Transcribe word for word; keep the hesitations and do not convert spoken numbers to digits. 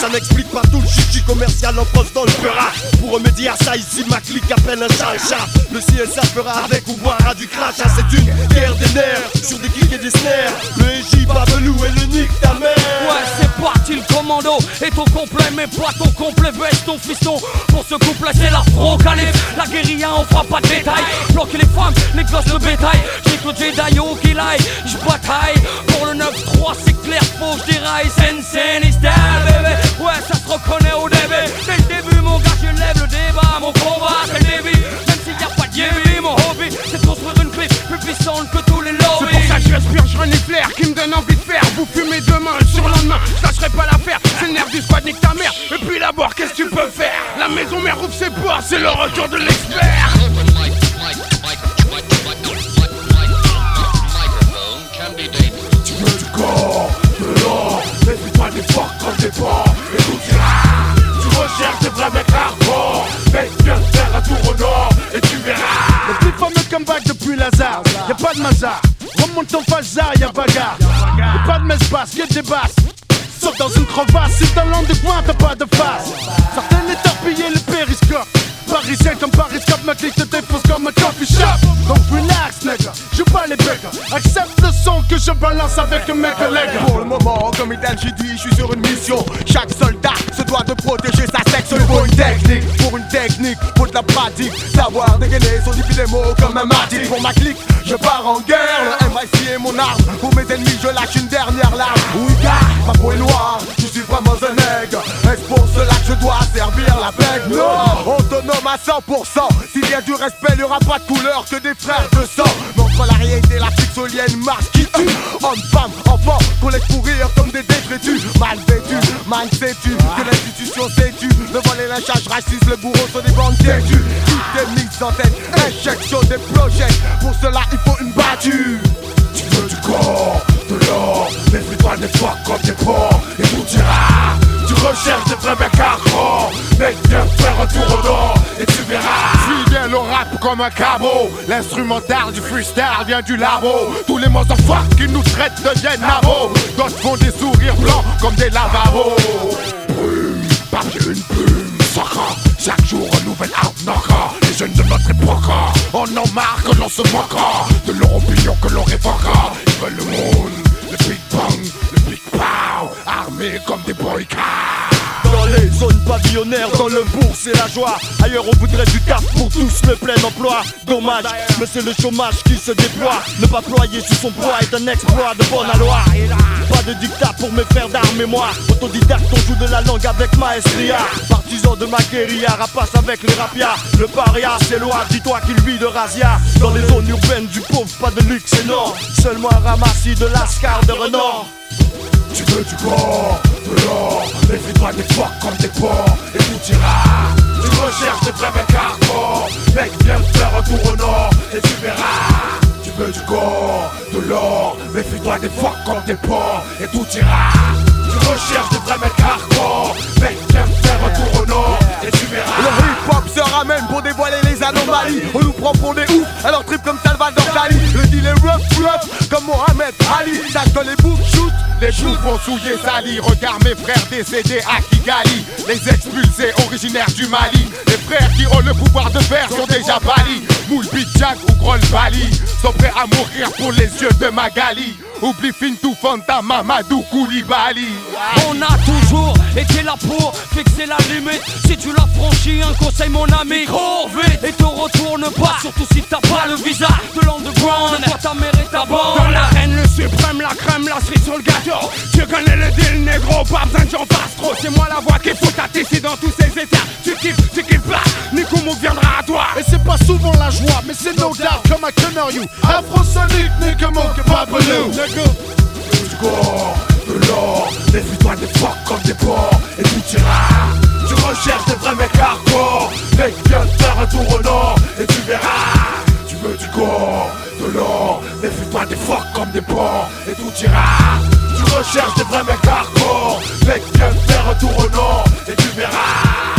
Ça n'explique pas tout le chichi commercial en poste dans le fera. Pour remédier à ça, ici ma clique appelle un chat un chat. Le C S A fera avec ou boira du crash. Ah, c'est une guerre des nerfs sur des kicks et des snares. Le J Babelou et le nique ta mère. Ouais, c'est parti le commando. Et ton complet, mais pas ton complet. Baisse ton fiston. Pour ce couplet, c'est l'afro calife. La guérilla, on fera pas de détails. Bloquer les femmes, les gosses, le bétail. J'ai que Jedi au qu'il aille. J'bataille pour le neuf trois, c'est clair, faut que j'déraille. Sensei, style, bébé. Ouais, ça se reconnaît au début. Dès le début, mon gars, je lève le débat. Mon combat, c'est le débit. Même s'il y a pas de yébi, mon hobby, c'est de construire une clip plus puissante que tous les lobbies. C'est pour ça que je respire, je renie flair qui me donne envie de faire. Vous fumez demain, le surlendemain, je lâcherai pas l'affaire. C'est le nerf du squad, nique ta mère. Et puis d'abord, qu'est-ce que tu peux faire? La maison mère ouvre ses portes, c'est le retour de l'expert. Tu veux du corps, de l'or, méfie-toi des forts comme des porcs. Et tout ira. Tu recherches des vrais mecs hardcore. Mec, viens faire un tour au nord et tu verras. Le plus fameux comeback depuis Lazare. Y'a pas de mazar, remonte ton phasar, y'a bagarre. Y'a pas de messe basse, y'a des basses. Sauf dans une crevasse, si dans l'an du coin t'as pas de face. Certains les torpiller le périscope. Parisien comme Pariscope, ma clique te défonce comme un coffee shop. Donc relax nigga, joue pas les becs. Accepte le son que je balance avec mes collègues. Pour le moment, comme Idan j'ai dit, je suis sur une mission. Chaque soldat se doit de protéger sa sexe. Il faut une technique, pour une technique, faut de la pratique. Savoir dégainer son débit des mots comme un martyr. Pour ma clique, je pars en guerre. Le M I C est mon arme. Pour mes ennemis, je lâche une dernière larme. Oui gars, ma peau est noire, je suis vraiment un nègre. Est-ce pour cela que je dois servir la pègre? Non, autonome à cent pour cent. S'il y a du respect, il n'y aura pas de couleur que des frères de sang. Mais entre la réalité et la pixelienne marche qui tue. Hommes, femmes, enfants, qu'on laisse courir comme des détritus. Mal vêtus, mal sais-tu que l'institution sais-tu. Le vol et lynchage raciste, le bourreau sont des bandes têtues. Tout est mis en tête, injection des projets. Pour cela, il faut une battue. Tu veux du corps, de l'or, méfie-toi des fois comme des porcs. Et tout ira. Tu recherches des vrais mecs hardcore. Mec, viens faire un tour au nord et tu verras. Fidèle au rap comme un cabot. L'instrumental du freestyle vient du labo. Tous les motherfuckers qui nous traitent deviennent nabos. D'autres font des sourires blancs comme des lavabos. Brume, papier une plume, sacra. Chaque jour un nouvel outnaka. Les jeunes de notre époque, on en marre que l'on se moquera de leur opinion que l'on révoquera. Ils veulent le monde, le big bang, le big pow. Armés comme des boycards. Dans les zones pavillonnaires, dans le bourg c'est la joie. Ailleurs on voudrait du taf pour tous le plein emploi. Dommage, mais c'est le chômage qui se déploie. Ne pas ployer sous son poids est un exploit de bonne loi. Pas de dictat pour me faire d'armes et moi. Autodidacte on joue de la langue avec maestria. Partisan de ma guérilla, rapace avec les rapias. Le paria c'est loin, dis-toi qu'il vit de razzia. Dans les zones urbaines du pauvre, pas de luxe énorme. Seulement un ramassis de lascar de renard. Tu veux du corps, de l'or, méfie-toi des porcs comme des porcs, et tout ira. Tu recherches des vrais mecs hardcore. Mec, viens faire un tour au nord, et tu verras. Tu veux du corps, de l'or, méfie-toi des porcs comme des porcs, et tout ira. Tu recherches des vrais mecs hardcore. Mec, viens faire un tour au nord, et tu verras. Le hip-hop se ramène pour dévoiler les anomalies. On nous prend pour des oufs, alors trip comme Salvador Dali. Le deal est rough, rough, comme Mohamed Ali. Sache que les boucs shoot, les joues vont souiller sali. Regarde mes frères décédés à Kigali. Les expulsés originaires du Mali. Les frères qui ont le pouvoir de faire sont déjà balis. Moule Jack ou Groll Bali sont prêts à mourir pour les yeux de Magali. Oublie Fintou Fanta, Mamadou Koulibaly. On a toujours été là pour fixer la limite. Si tu l'as franchi, un conseil mon ami, cours vite et te retourne pas. Surtout si t'as pas le visa de l'underground. Toi ta mère et ta bande. Dans l'arène, le suprême, la crème, la cerise sur le gâteau. Tu connais le deal négro, pas besoin de j'en passe trop. C'est moi la voix qu'il faut t'attester dans tous ces états. Tu kiffes, tu kiffes pas, Nico Mou viendra à toi. Et c'est pas souvent la joie, mais c'est no doubt comme un connard you. Afrosonic, Nico Mou, Papalou. Du corps, de l'or, méfie-toi des porcs comme des porcs, et tout ira. Tu recherches des vrais mecs hardcore. Mec, viens faire un tour au nord, et tu verras. Tu veux du corps, de l'or, méfie-toi des porcs comme des porcs, et tout ira. Tu recherches des vrais mecs hardcore. Mec, viens faire un tour au nord, et tu verras.